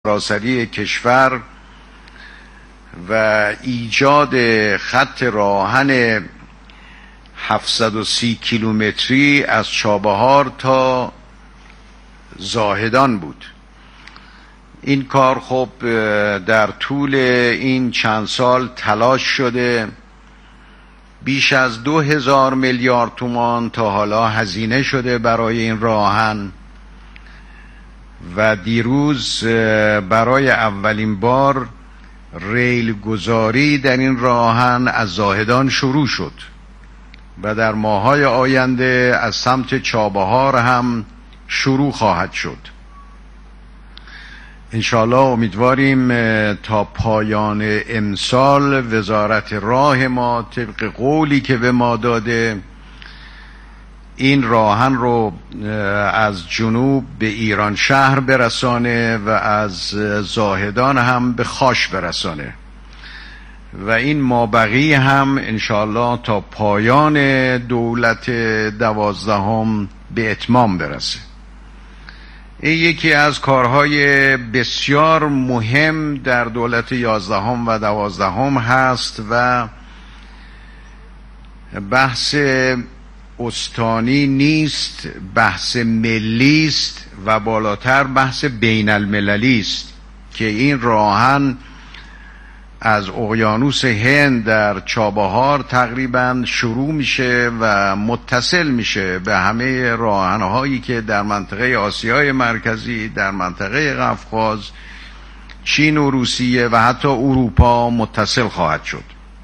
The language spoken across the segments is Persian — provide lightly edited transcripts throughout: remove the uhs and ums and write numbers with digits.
سراسری کشور و ایجاد خط راهن 730 کیلومتری از چابهار تا زاهدان بود. این کار خب در طول این چند سال تلاش شده، بیش از 2000 میلیارد تومان تا حالا هزینه شده برای این راهن و دیروز برای اولین بار ریل گذاری در این راهن از زاهدان شروع شد و در ماه‌های آینده از سمت چابهار هم شروع خواهد شد. انشاءالله امیدواریم تا پایان امسال وزارت راه ما طبق قولی که به ما داده این راهن رو از جنوب به ایران شهر برسانه و از زاهدان هم به خاش برسانه و این مابقی هم انشاءالله تا پایان دولت 12 به اتمام برسه. این یکی از کارهای بسیار مهم در دولت 11 و 12 هست و بحث استانی نیست، بحث ملی است و بالاتر بحث بین المللی است که این راهن از اقیانوس هند در چابهار تقریبا شروع میشه و متصل میشه به همه راهنهایی که در منطقه آسیای مرکزی، در منطقه قفقاز، چین و روسیه و حتی اروپا متصل خواهد شد.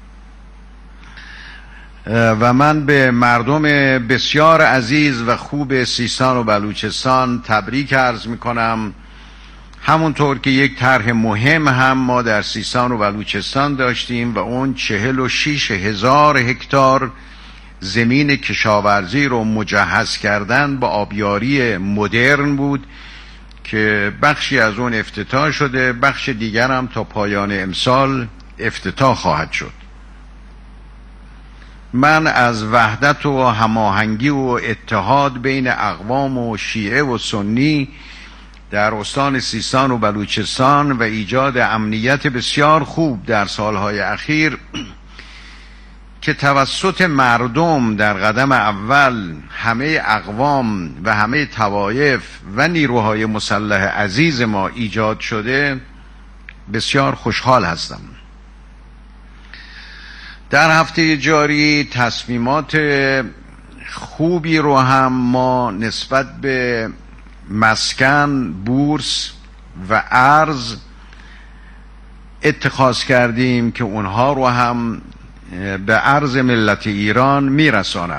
و من به مردم بسیار عزیز و خوب سیستان و بلوچستان تبریک عرض میکنم. همونطور که یک طرح مهم هم ما در سیستان و بلوچستان داشتیم و اون 46,000 هکتار زمین کشاورزی رو مجهز کردن با آبیاری مدرن بود که بخشی از اون افتتاح شده، بخش دیگر هم تا پایان امسال افتتاح خواهد شد. من از وحدت و هماهنگی و اتحاد بین اقوام و شیعه و سنی در استان سیستان و بلوچستان و ایجاد امنیت بسیار خوب در سالهای اخیر که توسط مردم در قدم اول همه اقوام و همه طوایف و نیروهای مسلح عزیز ما ایجاد شده بسیار خوشحال هستم. در هفته جاری تصمیمات خوبی رو هم ما نسبت به مسکن، بورس و ارز اتخاذ کردیم که اونها رو هم به ارز ملت ایران میرسانم.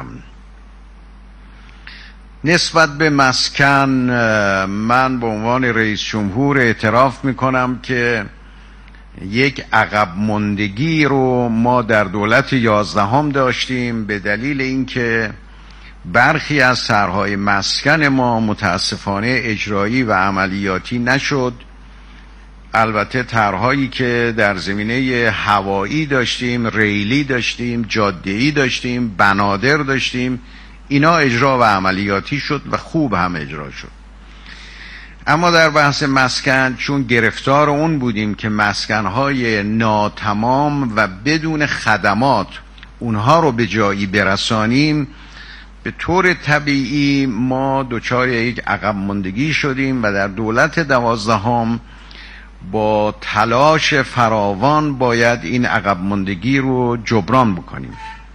نسبت به مسکن من به عنوان رئیس جمهور اعتراف میکنم که یک عقب ماندگی رو ما در دولت 11 داشتیم به دلیل اینکه برخی از طرح‌های مسکن ما متاسفانه اجرایی و عملیاتی نشد. البته طرح‌هایی که در زمینه هوایی داشتیم، ریلی داشتیم، جاده‌ای داشتیم، بنادر داشتیم، اینا اجرا و عملیاتی شد و خوب هم اجرا شد. اما در بحث مسکن چون گرفتار اون بودیم که مسکن‌های ناتمام و بدون خدمات اونها رو به جایی برسانیم، به طور طبیعی ما دچار یک عقب ماندگی شدیم و در دولت 12 با تلاش فراوان باید این عقب ماندگی رو جبران بکنیم.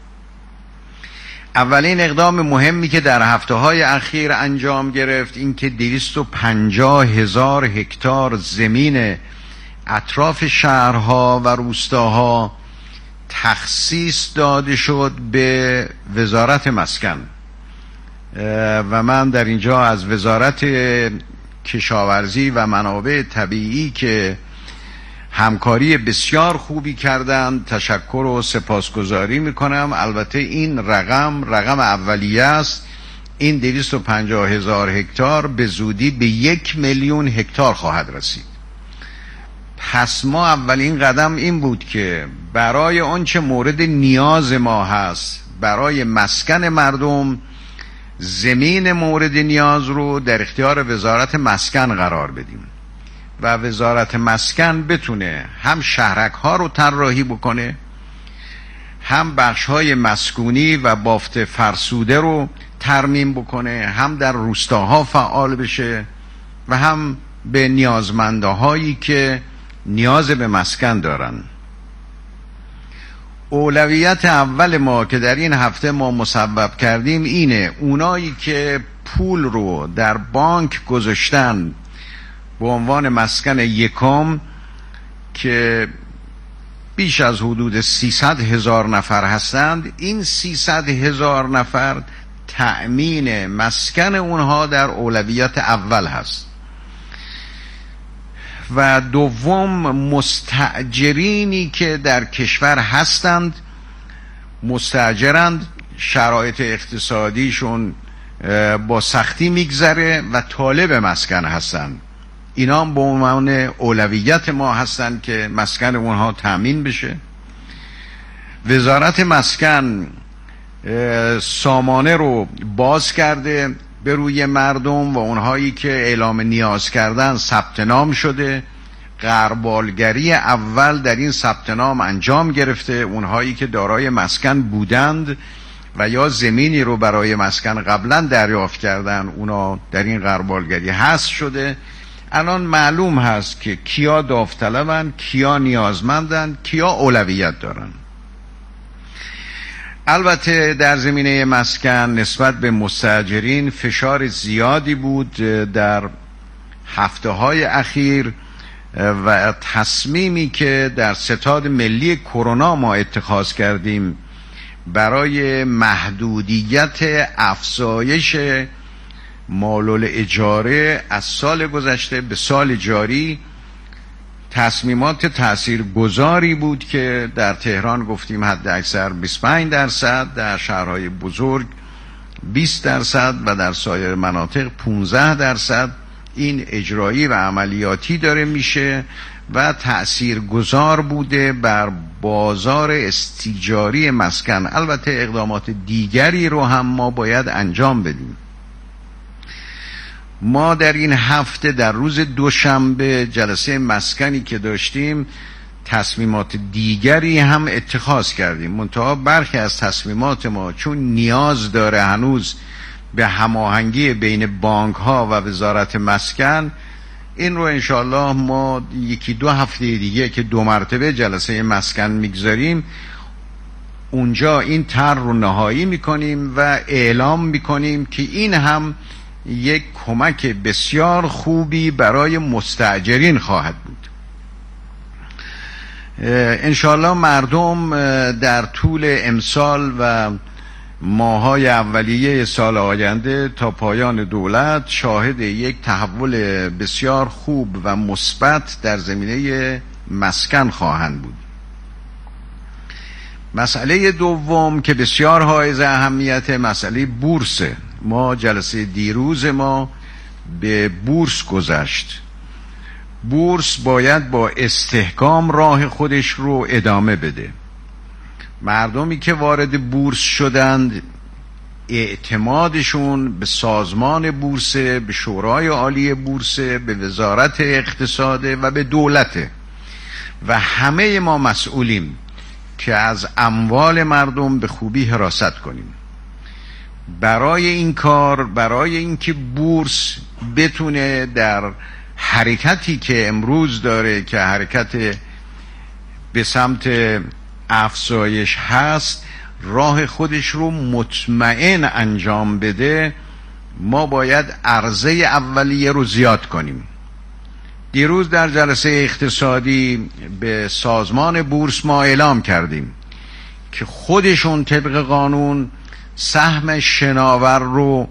اولین اقدام مهمی که در هفته‌های اخیر انجام گرفت این که 250,000 هکتار زمین اطراف شهرها و روستاها تخصیص داده شد به وزارت مسکن و من در اینجا از وزارت کشاورزی و منابع طبیعی که همکاری بسیار خوبی کردند تشکر و سپاسگزاری میکنم. البته این رقم اولیه است. این 250,000 هکتار به زودی به 1,000,000 هکتار خواهد رسید. پس ما اولین قدم این بود که برای آنچه مورد نیاز ما هست، برای مسکن مردم، زمین مورد نیاز رو در اختیار وزارت مسکن قرار بدیم و وزارت مسکن بتونه هم شهرک ها رو طراحی بکنه، هم بخش های مسکونی و بافت فرسوده رو ترمیم بکنه، هم در روستاها فعال بشه و هم به نیازمنده هایی که نیاز به مسکن دارن. اولویت اول ما که در این هفته ما مصوب کردیم اینه اونایی که پول رو در بانک گذاشتن به عنوان مسکن یکم که بیش از حدود 300,000 نفر هستند، این 300,000 نفر تأمین مسکن اونها در اولویت اول هست. و دوم مستأجرینی که در کشور هستند، مستأجرند، شرایط اقتصادیشون با سختی میگذره و طالب مسکن هستند، اینا هم به عنوان اولویت ما هستند که مسکن اونها تأمین بشه. وزارت مسکن سامانه رو باز کرده به روی مردم و اونهایی که اعلام نیاز کردن ثبت نام شده. غربالگری اول در این ثبت نام انجام گرفته. اونهایی که دارای مسکن بودند و یا زمینی رو برای مسکن قبلا دریافت کردن، اونا در این غربالگری حذف شده. الان معلوم هست که کیا داوطلبن، کیا نیازمندن، کیا اولویت دارن. البته در زمینه مسکن نسبت به مستاجرین فشار زیادی بود در هفته‌های اخیر و تصمیمی که در ستاد ملی کرونا ما اتخاذ کردیم برای محدودیت افزایش مال الاجاره از سال گذشته به سال جاری تصمیمات تاثیرگذاری بود که در تهران گفتیم حد اکثر 25%، در شهرهای بزرگ 20% و در سایر مناطق 15% این اجرایی و عملیاتی داره میشه و تاثیرگذار بوده بر بازار استیجاری مسکن. البته اقدامات دیگری رو هم ما باید انجام بدیم. ما در این هفته در روز دوشنبه جلسه مسکنی که داشتیم تصمیمات دیگری هم اتخاذ کردیم، منتها برخی از تصمیمات ما چون نیاز داره هنوز به هماهنگی بین بانک ها و وزارت مسکن، این رو انشالله ما یکی دو هفته دیگه که 2 مرتبه جلسه مسکن میگذاریم اونجا این طرح رو نهایی میکنیم و اعلام میکنیم که این هم یک کمک بسیار خوبی برای مستاجرین خواهد بود. انشالله مردم در طول امسال و ماهای اولیه سال آینده تا پایان دولت شاهد یک تحول بسیار خوب و مثبت در زمینه مسکن خواهند بود. مسئله دوم که بسیار حائز اهمیت، مسئله بورسه. ما جلسه دیروز ما به بورس گذشت. بورس باید با استحکام راه خودش رو ادامه بده. مردمی که وارد بورس شدند اعتمادشون به سازمان بورسه، به شورای عالی بورسه، به وزارت اقتصاد و به دولته و همه ما مسئولیم که از اموال مردم به خوبی حراست کنیم. برای این کار، برای اینکه بورس بتونه در حرکتی که امروز داره که حرکت به سمت افزایش هست راه خودش رو مطمئن انجام بده، ما باید عرضه اولیه رو زیاد کنیم. دیروز در جلسه اقتصادی به سازمان بورس ما اعلام کردیم که خودشون طبق قانون سهم شناور رو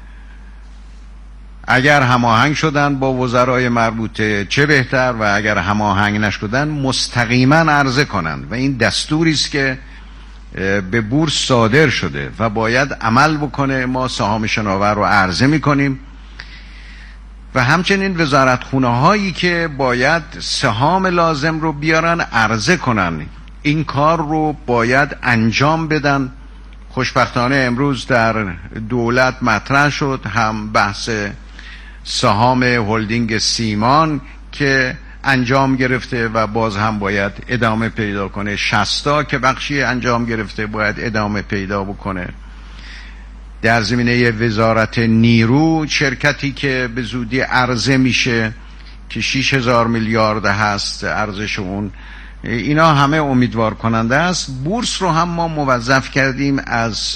اگر هماهنگ شدن با وزرای مربوطه چه بهتر و اگر هماهنگ نشدن مستقیما عرضه کنند و این دستوری است که به بورس صادر شده و باید عمل بکنه. ما سهام شناور رو عرضه میکنیم و همچنین وزارتخونه هایی که باید سهام لازم رو بیارن عرضه کنن، این کار رو باید انجام بدن. خوشبختانه امروز در دولت مطرح شد هم بحث سهام هلدینگ سیمان که انجام گرفته و باز هم باید ادامه پیدا کنه. 60 که بخشی انجام گرفته باید ادامه پیدا بکنه. در زمینه وزارت نیرو، شرکتی که به زودی عرضه میشه که 6000 میلیارد هست ارزش اون، اینا همه امیدوار کننده است. بورس رو هم ما موظف کردیم از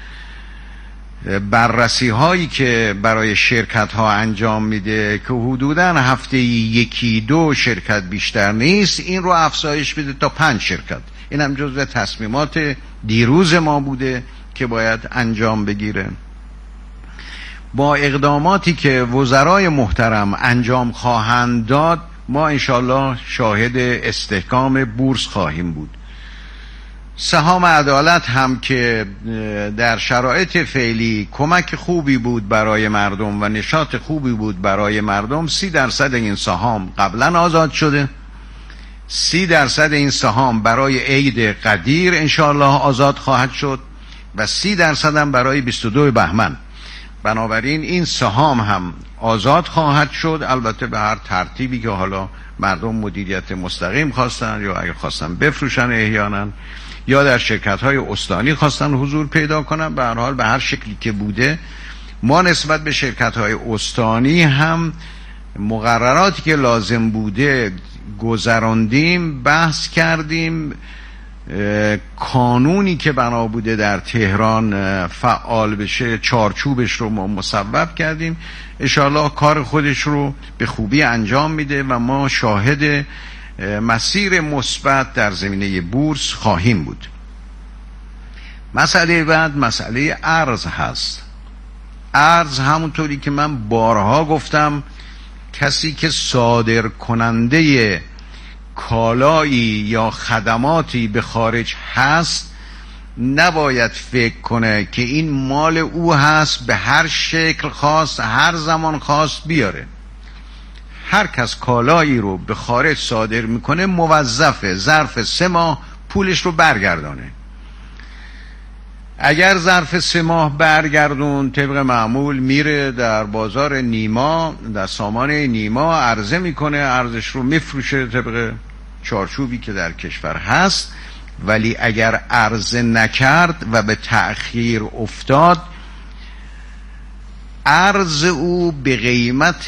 بررسی هایی که برای شرکت ها انجام میده که حدوداً هفته 1-2 شرکت بیشتر نیست، این رو افزایش بده تا 5 شرکت. این هم جزو تصمیمات دیروز ما بوده که باید انجام بگیره. با اقداماتی که وزرای محترم انجام خواهند داد، ما انشالله شاهد استحکام بورس خواهیم بود. سهام عدالت هم که در شرایط فعلی کمک خوبی بود برای مردم و نشاط خوبی بود برای مردم، 30% این سهام قبلا آزاد شده، 30% این سهام برای عید قدیر انشالله آزاد خواهد شد و 30% هم برای 22 بهمن. بنابراین این سهام هم آزاد خواهد شد، البته به هر ترتیبی که حالا مردم مدیریت مستقیم خواستن یا اگه خواستن بفروشن احیانا، یا در شرکت‌های استانی خواستن حضور پیدا کنن. به هر حال به هر شکلی که بوده، ما نسبت به شرکت‌های استانی هم مقرراتی که لازم بوده گذراندیم، بحث کردیم، کانونی که بنا بوده در تهران فعال بشه چارچوبش رو ما مصوب کردیم. انشاءالله کار خودش رو به خوبی انجام میده و ما شاهد مسیر مثبت در زمینه بورس خواهیم بود. مسئله بعد مسئله ارز هست. ارز همونطوری که من بارها گفتم، کسی که صادر کننده کالایی یا خدماتی به خارج هست نباید فکر کنه که این مال او هست به هر شکل خواست هر زمان خواست بیاره. هر کس کالایی رو به خارج صادر میکنه موظفه ظرف 3 ماه پولش رو برگردانه. اگر ظرف 3 ماه برگردون، طبق معمول میره در بازار نیما، در سامانه نیما عرضه میکنه، ارزش رو میفروشه طبق چارچوبی که در کشور هست. ولی اگر عرضه نکرد و به تأخیر افتاد، ارز او به قیمت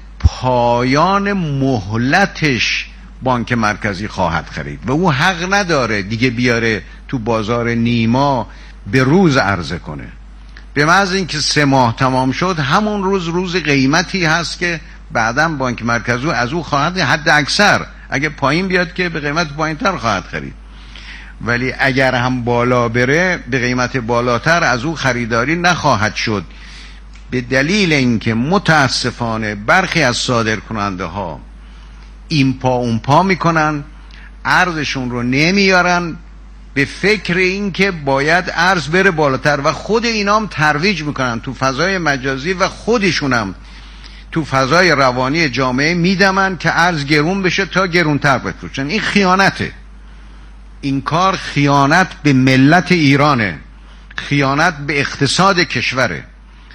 پایان مهلتش بانک مرکزی خواهد خرید و او حق نداره دیگه بیاره تو بازار نیما به روز عرضه کنه. به محض اینکه 3 ماه تمام شد، همون روز قیمتی هست که بعداً بانک مرکزی از او خواهد، حد اکثر اگه پایین بیاد که به قیمت پایینتر خواهد خرید. ولی اگر هم بالا بره به قیمت بالاتر از او خریداری نخواهد شد، به دلیل اینکه متاسفانه برخی از صادرکننده ها این پا اون پا میکنن، ارزشون رو نمیارن، به فکر اینکه باید ارز بره بالاتر و خود اینام ترویج میکنن تو فضای مجازی و خودشونم تو فضای روانی جامعه میدمن که ارز گرون بشه تا گرونتر بفروشن. این خیانته. این کار خیانت به ملت ایرانه، خیانت به اقتصاد کشوره.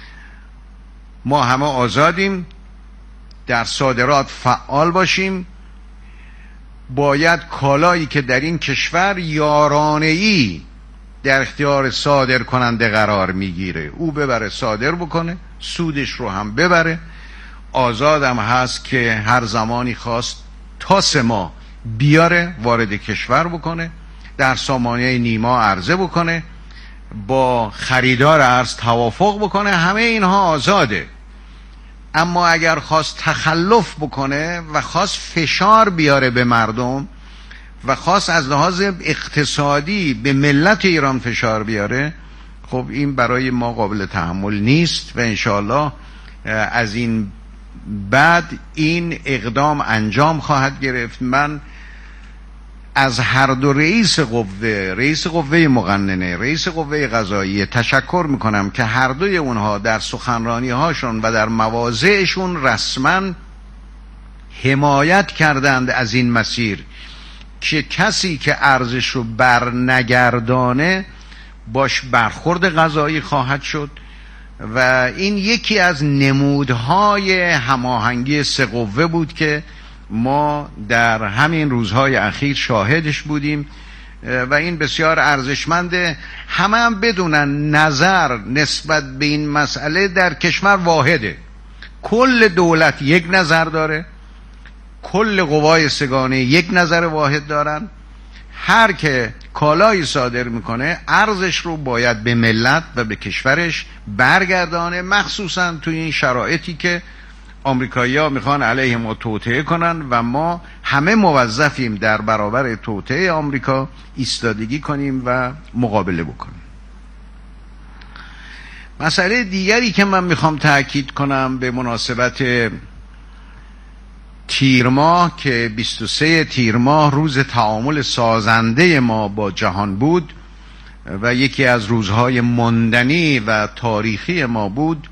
ما همه آزادیم، در صادرات فعال باشیم. باید کالایی که در این کشور یارانه‌ای در اختیار صادر کننده قرار میگیره، او ببره صادر بکنه، سودش رو هم ببره. آزادم هست که هر زمانی خواست تا 3 ماه بیاره وارد کشور بکنه، در سامانه نیما عرضه بکنه، با خریدار ارز توافق بکنه، همه اینها آزاده. اما اگر خواست تخلف بکنه و خواست فشار بیاره به مردم و خواست از لحاظ اقتصادی به ملت ایران فشار بیاره، خب این برای ما قابل تحمل نیست و انشاءالله از این بعد این اقدام انجام خواهد گرفت. من از هر دو رئیس قوه مقننه، رئیس قوه قضاییه تشکر میکنم که هر دوی اونها در سخنرانی هاشون و در مواضعشون رسما حمایت کردند از این مسیر که کسی که ارزش رو برنگردانه باش برخورد قضایی خواهد شد و این یکی از نمودهای هماهنگی 3 قوه بود که ما در همین روزهای اخیر شاهدش بودیم و این بسیار ارزشمنده. همه هم بدونن نظر نسبت به این مسئله در کشور واحده. کل دولت یک نظر داره، کل قوای سگانه یک نظر واحد دارن. هر که کالایی صادر میکنه ارزش رو باید به ملت و به کشورش برگردانه، مخصوصا توی این شرایطی که آمریکایی‌ها میخوان علیه ما توطئه کنن و ما همه موظفیم در برابر توطئه آمریکا ایستادگی کنیم و مقابله بکنیم. مسئله دیگری که من میخوام تأکید کنم به مناسبت تیر ماه که 23 تیر ماه روز تعامل سازنده ما با جهان بود و یکی از روزهای ماندنی و تاریخی ما بود،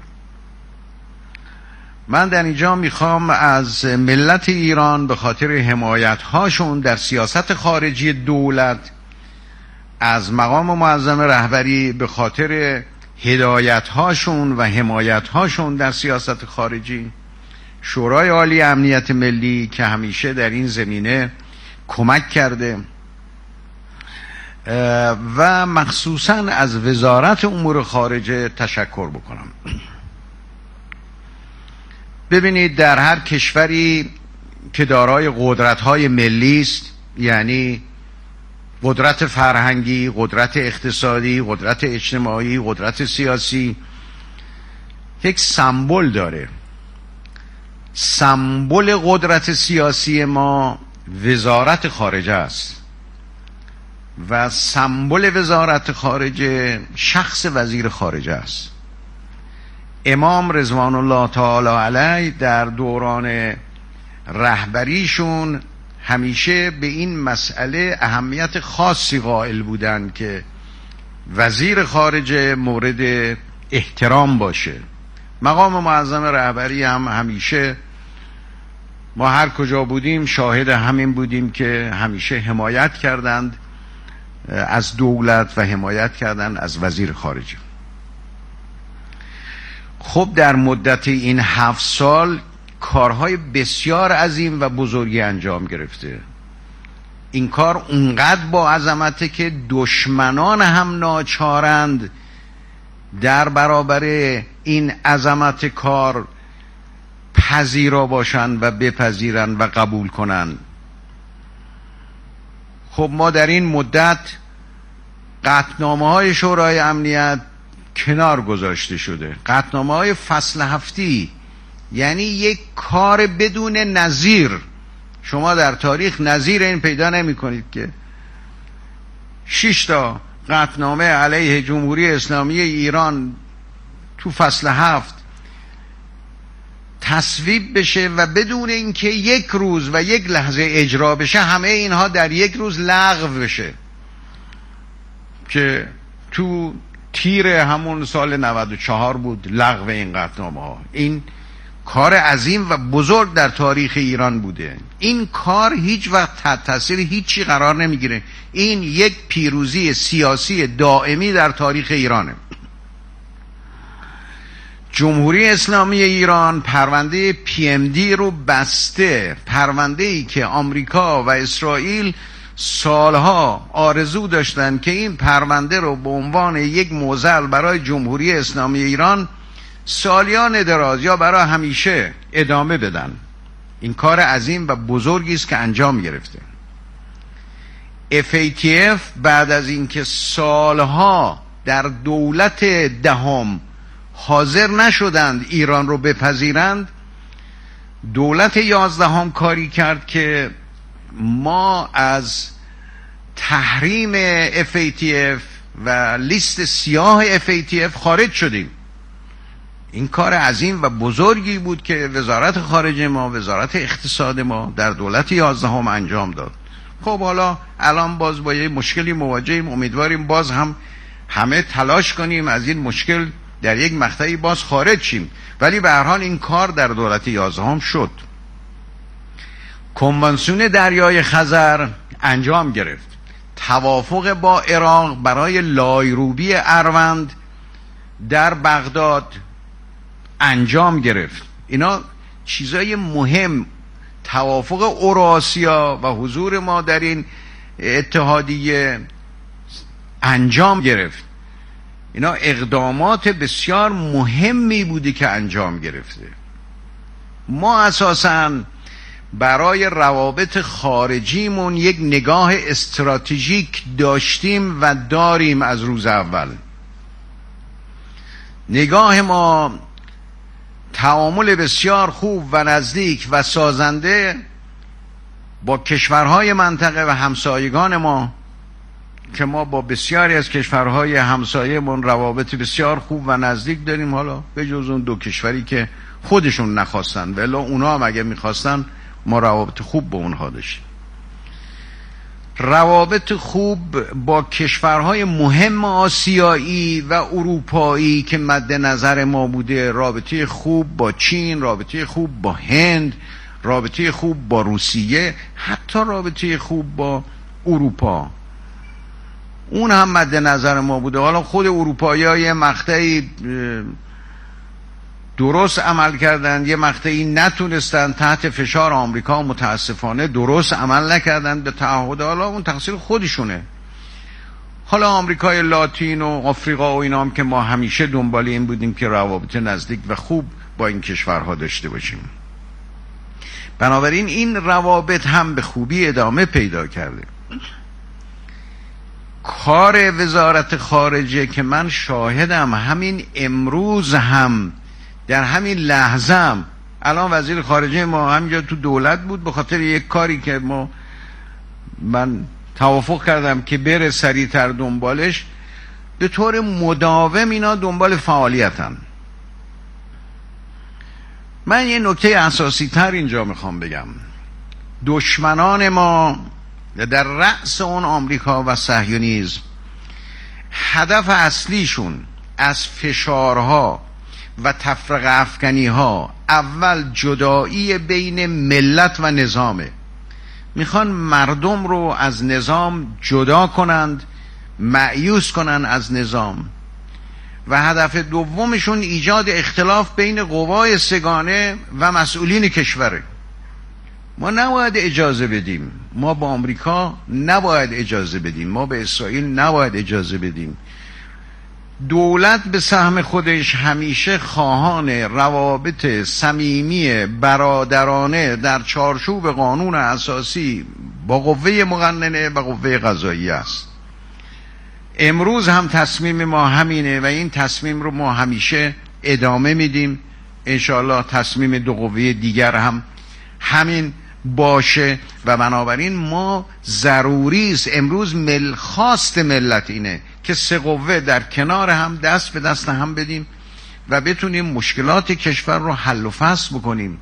من در اینجا میخوام از ملت ایران به خاطر حمایت هاشون در سیاست خارجی دولت، از مقام معظم رهبری به خاطر هدایت هاشون و حمایت هاشون در سیاست خارجی، شورای عالی امنیت ملی که همیشه در این زمینه کمک کرده و مخصوصا از وزارت امور خارجه تشکر بکنم. ببینید در هر کشوری که دارای قدرت‌های ملی است، یعنی قدرت فرهنگی، قدرت اقتصادی، قدرت اجتماعی، قدرت سیاسی، یک سمبل داره. سمبل قدرت سیاسی ما وزارت خارجه است و سمبل وزارت خارجه شخص وزیر خارجه است. امام رضوان الله تعالی علیه در دوران رهبریشون همیشه به این مسئله اهمیت خاصی قائل بودن که وزیر خارجه مورد احترام باشه. مقام معظم رهبری هم همیشه، ما هر کجا بودیم شاهد همین بودیم که همیشه حمایت کردند از دولت و حمایت کردند از وزیر خارجه. خب در مدت این 7 سال کارهای بسیار عظیم و بزرگی انجام گرفته. این کار اونقدر با عظمته که دشمنان هم ناچارند در برابر این عظمت کار پذیرا باشند و بپذیرند و قبول کنند. خب ما در این مدت قطعنامه‌های شورای امنیت کنار گذاشته شده. قطعنامه‌های فصل هفتی، یعنی یک کار بدون نظیر. شما در تاریخ نظیر این پیدا نمی کنید که 6 تا قطعنامه علیه جمهوری اسلامی ایران تو فصل 7 تصویب بشه و بدون اینکه یک روز و یک لحظه اجرا بشه همه اینها در یک روز لغو بشه، که تو تیر همون سال 94 بود لغو این قطعنامه ها. این کار عظیم و بزرگ در تاریخ ایران بوده. این کار هیچ وقت تحت تاثیر هیچی قرار نمیگیره. این یک پیروزی سیاسی دائمی در تاریخ ایرانه. جمهوری اسلامی ایران پرونده PMD رو بسته، پرونده‌ای که آمریکا و اسرائیل سالها آرزو داشتن که این پرونده رو به عنوان یک معضل برای جمهوری اسلامی ایران سالیان دراز یا برای همیشه ادامه بدن. این کار عظیم و بزرگی است که انجام گرفته. FATF بعد از اینکه سالها در دولت دهم حاضر نشدند ایران رو بپذیرند، دولت 11 کاری کرد که ما از تحریم FATF و لیست سیاه FATF خارج شدیم. این کار عظیم و بزرگی بود که وزارت خارجه ما، وزارت اقتصاد ما در دولت 11 انجام داد. خب حالا الان باز با یه مشکلی مواجهیم، امیدواریم باز هم همه تلاش کنیم از این مشکل در یک مقطعی باز خارج شیم، ولی به هر حال این کار در دولت 11 شد. کنوانسیون دریای خزر انجام گرفت. توافق با عراق برای لایروبی اروند در بغداد انجام گرفت. اینا چیزای مهم، توافق اوراسیا و حضور ما در این اتحادیه انجام گرفت. اینا اقدامات بسیار مهمی بوده که انجام گرفته. ما اساساً برای روابط خارجیمون یک نگاه استراتژیک داشتیم و داریم. از روز اول نگاه ما تعامل بسیار خوب و نزدیک و سازنده با کشورهای منطقه و همسایگان ما، که ما با بسیاری از کشورهای همسایه‌مون روابط بسیار خوب و نزدیک داریم، حالا به جز اون 2 کشوری که خودشون نخواستن، ولی اونا هم اگه میخواستن ما روابط خوب با اونها داشتیم. روابط خوب با کشورهای مهم آسیایی و اروپایی که مد نظر ما بوده، رابطه خوب با چین، رابطه خوب با هند، رابطه خوب با روسیه، حتی رابطه خوب با اروپا، اون هم مد نظر ما بوده. حالا خود اروپایی‌ها یه مقطعی درست عمل کردن، یه مقطعی نتونستن، تحت فشار آمریکا متاسفانه درست عمل نکردن به تعهد. حالا اون تقصیر خودشونه. حالا آمریکای لاتین و آفریقا و اینا هم که ما همیشه دنبال این بودیم که روابط نزدیک و خوب با این کشورها داشته باشیم. بنابراین این روابط هم به خوبی ادامه پیدا کرده. کار وزارت خارجه که من شاهدم، همین امروز هم در همین لحظه هم الان وزیر خارجه ما همینجا تو دولت بود، به خاطر یک کاری که من توافق کردم که بره سریعتر دنبالش، به طور مداوم اینا دنبال فعالیتن. من یه نکته اساسی تر اینجا میخوام بگم. دشمنان ما در رأس اون آمریکا و صهیونیسم، هدف اصلیشون از فشارها و تفرقه افکنی ها اول جدایی بین ملت و نظامه. میخوان مردم رو از نظام جدا کنند، مأیوس کنند از نظام. و هدف دومشون ایجاد اختلاف بین قوای سگانه و مسئولین کشوره. ما نباید اجازه بدیم، ما با آمریکا نباید اجازه بدیم، ما به اسرائیل نباید اجازه بدیم. دولت به سهم خودش همیشه خواهان روابط صمیمی برادرانه در چارچوب قانون اساسی با قوه مقننه و قوه قضاییه است. امروز هم تصمیم ما همینه و این تصمیم رو ما همیشه ادامه میدیم. انشاءالله تصمیم 2 قوه دیگر هم همین باشه و بنابراین ما ضروری است امروز خواست ملت اینه که 3 قوه در کنار هم دست به دست هم بدیم و بتونیم مشکلات کشور رو حل و فصل بکنیم.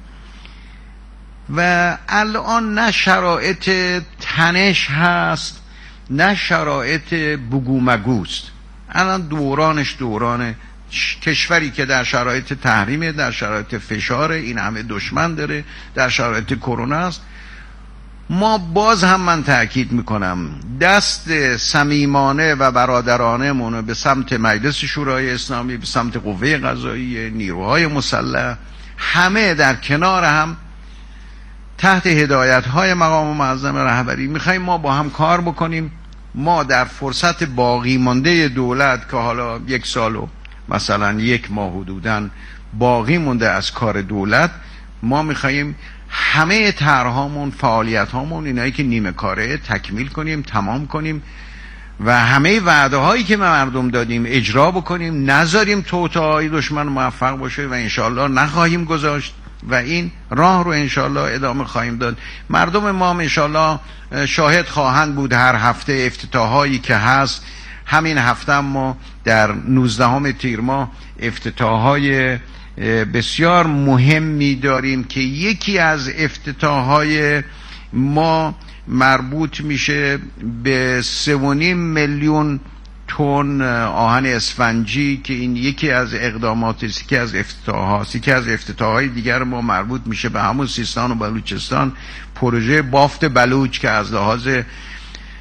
و الان نه شرایط تنش هست نه شرایط بگو مگوست. الان دورانش دوران کشوری که در شرایط تحریمه، در شرایط فشار، این همه دشمن داره، در شرایط کرونا است. ما باز هم من تأکید میکنم دست صمیمانه و برادرانه مونو به سمت مجلس شورای اسلامی، به سمت قوه قضاییه، نیروهای مسلح، همه در کنار هم تحت هدایت‌های مقام معظم رهبری میخوایم ما با هم کار بکنیم. ما در فرصت باقی مانده دولت که حالا 1 سال و مثلا 1 ماه حدوداً باقی مونده از کار دولت، ما میخوایم همه طرح‌هامون، فعالیت‌هامون، اینایی که نیمه کاره تکمیل کنیم، تمام کنیم و همه وعده هایی که به مردم دادیم اجرا بکنیم، نذاریم توطئه‌های دشمن موفق باشه و انشالله نخواهیم گذاشت و این راه رو انشالله ادامه خواهیم داد. مردم ما انشالله شاهد خواهند بود هر هفته افتتاحایی که هست. همین هفته ما در 19 تیر ماه افتتاحهای بسیار مهمی داریم که یکی از افتتاحهای ما مربوط میشه به 3.5 میلیون تن آهن اسفنجی که این یکی از اقدامات است، یکی از افتتاحات. یکی از افتتاحهای دیگر ما مربوط میشه به همون سیستان و بلوچستان، پروژه بافت بلوچ که از لحاظ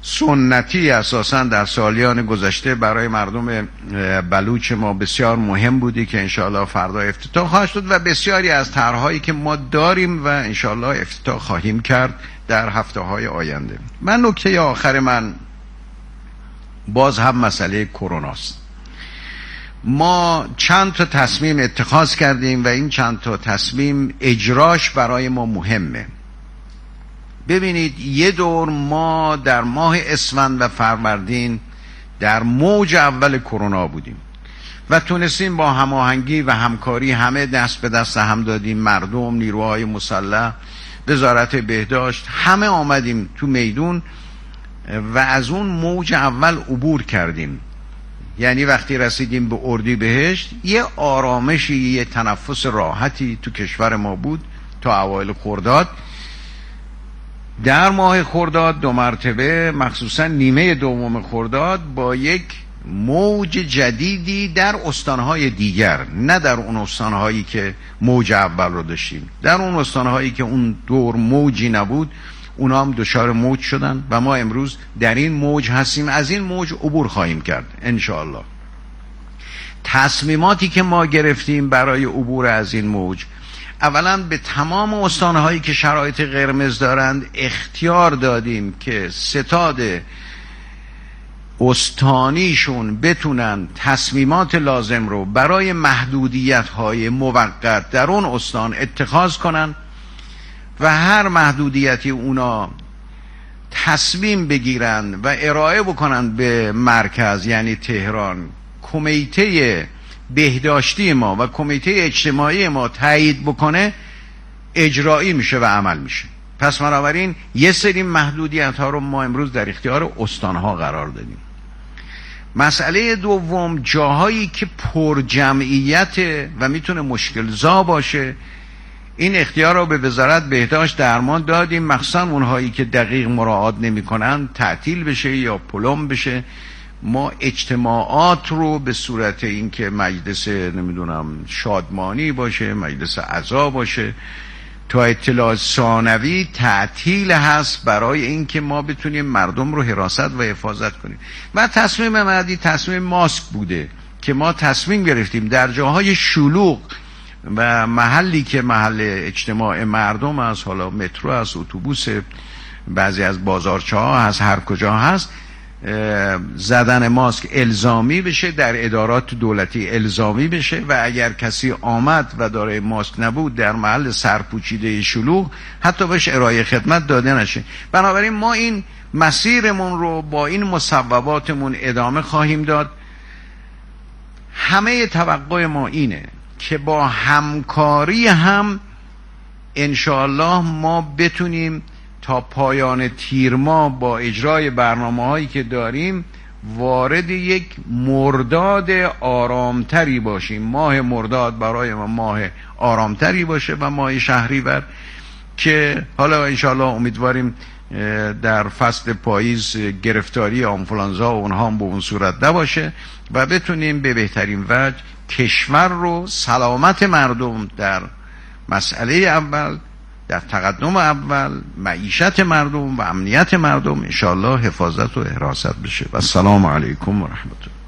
سنتی اساساً در سالیان گذشته برای مردم بلوچ ما بسیار مهم بودی که انشاءالله فردا افتتاح خواهد شد و بسیاری از طرح‌هایی که ما داریم و انشاءالله افتتاح خواهیم کرد در هفته‌های آینده. نکته آخر من باز هم مسئله کرونا است. ما چند تا تصمیم اتخاذ کردیم و این چند تا تصمیم اجراش برای ما مهمه. ببینید، یه دور ما در ماه اسفند و فروردین در موج اول کرونا بودیم و تونستیم با هماهنگی و همکاری همه دست به دست هم دادیم، مردم، نیروهای مسلح، وزارت بهداشت، همه آمدیم تو میدون و از اون موج اول عبور کردیم. یعنی وقتی رسیدیم به اردیبهشت یه آرامشی، یه تنفس راحتی تو کشور ما بود تا اوایل خرداد. در ماه خرداد 2 مرتبه، مخصوصا نیمه دوم خرداد، با یک موج جدیدی در استانهای دیگر، نه در اون استانهایی که موج اول رو داشتیم، در اون استانهایی که اون دور موجی نبود، اونا هم دچار موج شدن و ما امروز در این موج هستیم. از این موج عبور خواهیم کرد انشاءالله. تصمیماتی که ما گرفتیم برای عبور از این موج، اولا به تمام استانهایی که شرایط قرمز دارند اختیار دادیم که ستاد استانیشون بتونن تصمیمات لازم رو برای محدودیت‌های موقت در اون استان اتخاذ کنن و هر محدودیتی اونا تصمیم بگیرن و ارائه بکنن به مرکز، یعنی تهران، کمیته بهداشتی ما و کمیته اجتماعی ما تایید بکنه، اجرایی میشه و عمل میشه. پس بنابراین یه سری محدودیت ها رو ما امروز در اختیار استان ها قرار دادیم. مسئله دوم، جاهایی که پر جمعیت و میتونه مشکل زا باشه، این اختیار رو به وزارت بهداشت درمان دادیم، مخصوصا اونهایی که دقیق مراعات نمی کنن تعطیل بشه یا پلم بشه. ما اجتماعات رو به صورت اینکه مجلس شادمانی باشه، مجلس عزا باشه، تا اطلاع ثانوی تعطیل هست برای اینکه ما بتونیم مردم رو حراست و حفاظت کنیم. و تصمیم بعدی تصمیم ماسک بوده که ما تصمیم گرفتیم در جاهای شلوغ و محلی که محل اجتماع مردم هست، حالا مترو هست، اتوبوس، بعضی از بازارچه ها هست، هر کجا هست، زدن ماسک الزامی بشه، در ادارات دولتی الزامی بشه و اگر کسی آمد و داره ماسک نبود در محل سرپوچیده شلوغ حتی بهش ارائه خدمت داده نشه. بنابراین ما این مسیرمون رو با این مصوباتمون ادامه خواهیم داد. همه توقع ما اینه که با همکاری هم انشاءالله ما بتونیم تا پایان تیر ماه با اجرای برنامه‌هایی که داریم وارد یک مرداد آرامتری باشیم. ماه مرداد برای ما ماه آرامتری باشه و ماه شهریور که حالا انشاءالله امیدواریم در فصل پاییز گرفتاری آنفولانزا و اونها هم به اون صورت نباشه و بتونیم به بهترین وجه کشور رو، سلامت مردم در مسئله اول، در تقدم اول، معیشت مردم و امنیت مردم انشاءالله حفاظت و حراست بشه. و السلام علیکم و رحمت الله.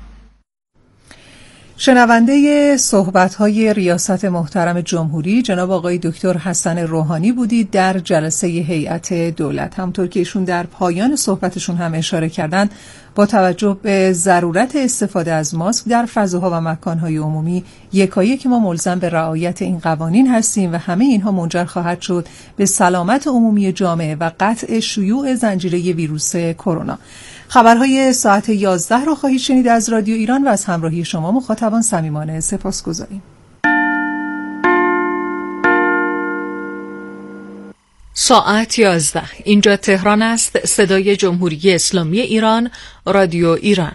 شنونده صحبت‌های ریاست محترم جمهوری جناب آقای دکتر حسن روحانی بودید در جلسه هیئت دولت. همونطور که ایشون در پایان صحبتشون هم اشاره کردن، با توجه به ضرورت استفاده از ماسک در فضاها و مکانهای عمومی، یکایک ما ملزم به رعایت این قوانین هستیم و همه اینها منجر خواهد شد به سلامت عمومی جامعه و قطع شیوع زنجیره ویروس کرونا. خبرهای ساعت 11 رو خواهید شنید از رادیو ایران و از همراهی شما مخاطبان صمیمانه سپاسگزاریم. ساعت 11 اینجا تهران است. صدای جمهوری اسلامی ایران، رادیو ایران.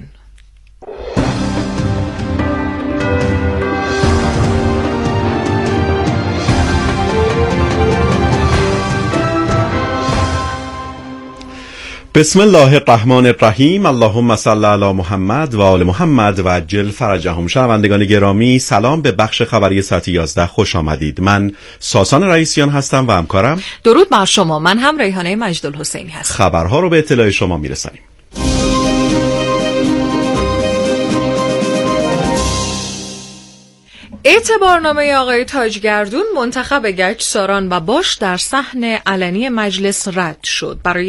بسم الله الرحمن الرحیم. اللهم صل علی محمد و آل محمد و عجل فرجهم. شنوندگان گرامی، سلام، به بخش خبری ساعت 11 خوش آمدید. من ساسان رئیسیان هستم و همکارم. درود بر شما، من هم ریحانه مجدالحسینی هستم. خبرها رو به اطلاع شما میرسانیم. اعتبارنامه آقای تاجگردون منتخب گچساران و باش در صحن علنی مجلس رد شد. برای